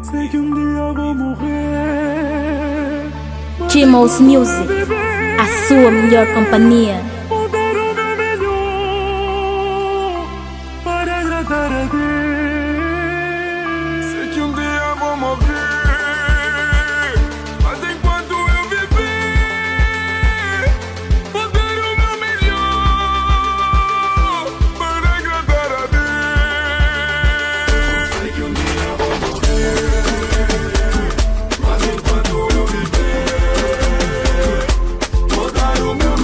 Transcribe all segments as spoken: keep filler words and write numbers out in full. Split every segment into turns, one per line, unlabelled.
Sei que um dia vou morrer.
Chimos Music, a sua melhor companhia.
Vou dar o meu melhor para agradar a Deus.
Sei que um dia vou morrer, mas enquanto eu viver, vou dar o meu melhor para agradar a Deus. Sei que um dia vou morrer, mas enquanto eu viver, vou dar o meu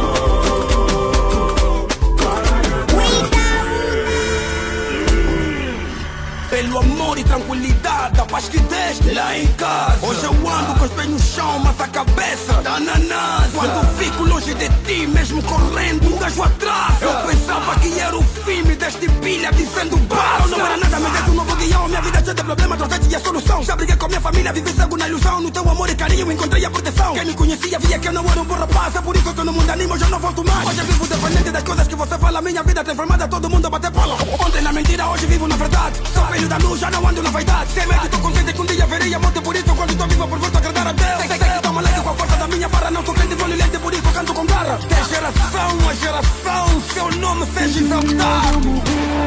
melhor para agradar a Deus.
Pelo amor e tranquilidade, a paz que deste lá em casa. Hoje eu ando com os pés no chão, mas a cabeça tá na NASA. Quando fico longe de ti, mesmo correndo, um gajo atrás. Eu pensava que era o fim, me deste pilha dizendo basta. Não era nada, me deste um novo guião. Minha vida é cheia de problemas, trouxe a solução. Já briguei com minha família, vivi cego na ilusão. No teu amor e carinho encontrei a proteção. Quem me conhecia via que eu não era um bom rapaz. É por isso que eu no mundo animo, já não volto mais. Hoje eu vivo dependente das coisas que você fala. Minha vida transformada, todo mundo a bater pala. Ontem na mentira, hoje vivo na verdade. Sou filho da luz, já não ando na vaidade. Sem medo, tô contente que um dia verei a morte. Por isso quando tô vivo, por volta agradar a Deus. Sei, sei, sei que tô maluco com a força da minha barra. Não sou crente, vou lhe por isso canto com garra. Que geração a geração, seu nome seja exaltado.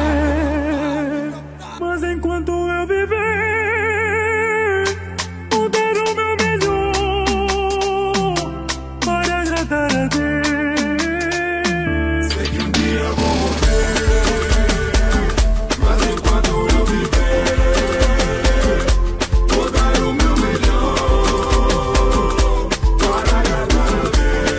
Mas enquanto eu viver, vou dar o meu melhor para agradar a Deus.
Sei que um dia vou morrer, mas enquanto eu viver, vou dar o meu melhor para agradar a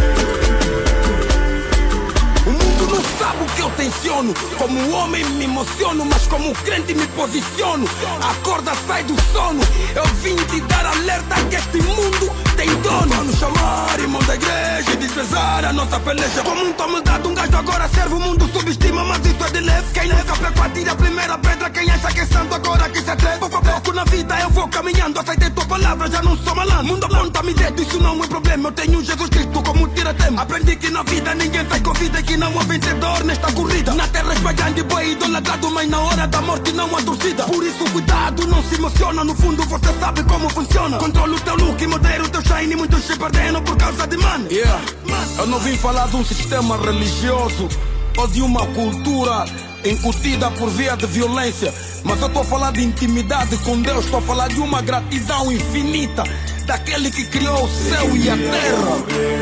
Deus.
O mundo não sabe o que eu tenciono. Como homem me emociono, mas como crente me posiciono. A corda sai do sono. Eu vim te dar alerta que este mundo tem dono. Vamos chamar irmão da igreja e desprezar a nossa peleja. Com muita humildade um gajo agora serve. O mundo subestima, mas isso é de leve. Quem nunca pegou atira a primeira pedra. Quem acha que é santo agora que se atreve. Pouco a pouco na vida eu vou caminhando. Aceitei tua palavra, já não sou malandro. Mundo aponta-me dedo, isso não é problema. Eu tenho Jesus Cristo como tira-tema. Aprendi que na vida ninguém sai com vida e que não há vencedor nesta corrida. Na terra espalhando boi idolatrado, mas na hora da morte não há torcida. Por isso cuidado, não se emociona. No fundo você sabe como funciona. Controla o teu look e modera o teu shine. Muitos se perdendo por causa de money. Yeah. Eu não vim falar de um sistema religioso ou de uma cultura incutida por via de violência. Mas eu estou a falar de intimidade com Deus. Estou a falar de uma gratidão infinita daquele que criou o céu e a terra.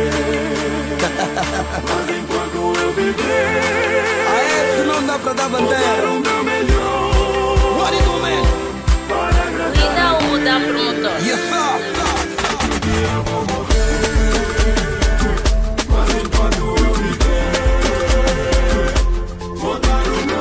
Mas enquanto eu viver,
A esse não dá pra dar bandeira.
o meu melhor
What do you do, man?
para agradar.
Cuida o da pronto.
Yes, sir.
Um dia eu vou morrer, mas enquanto eu viver, vou dar o meu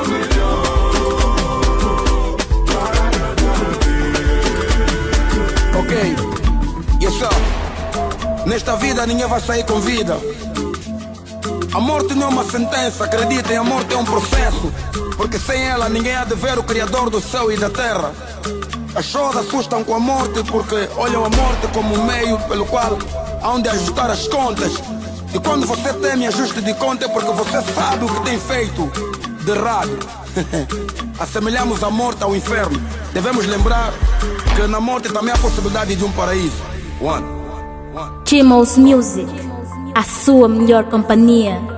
melhor para agradar a Deus.
Ok, yes, sir. Nesta vida ninguém vai sair com vida. A morte não é uma sentença, acreditem, a morte é um processo. Porque sem ela ninguém há de ver o Criador do céu e da terra. As pessoas assustam com a morte porque olham a morte como um meio pelo qual há onde ajustar as contas. E quando você teme ajuste de conta é porque você sabe o que tem feito de errado. Assemelhamos a morte ao inferno. Devemos lembrar que na morte também há possibilidade de um paraíso. One.
Chimos Music, a sua melhor companhia.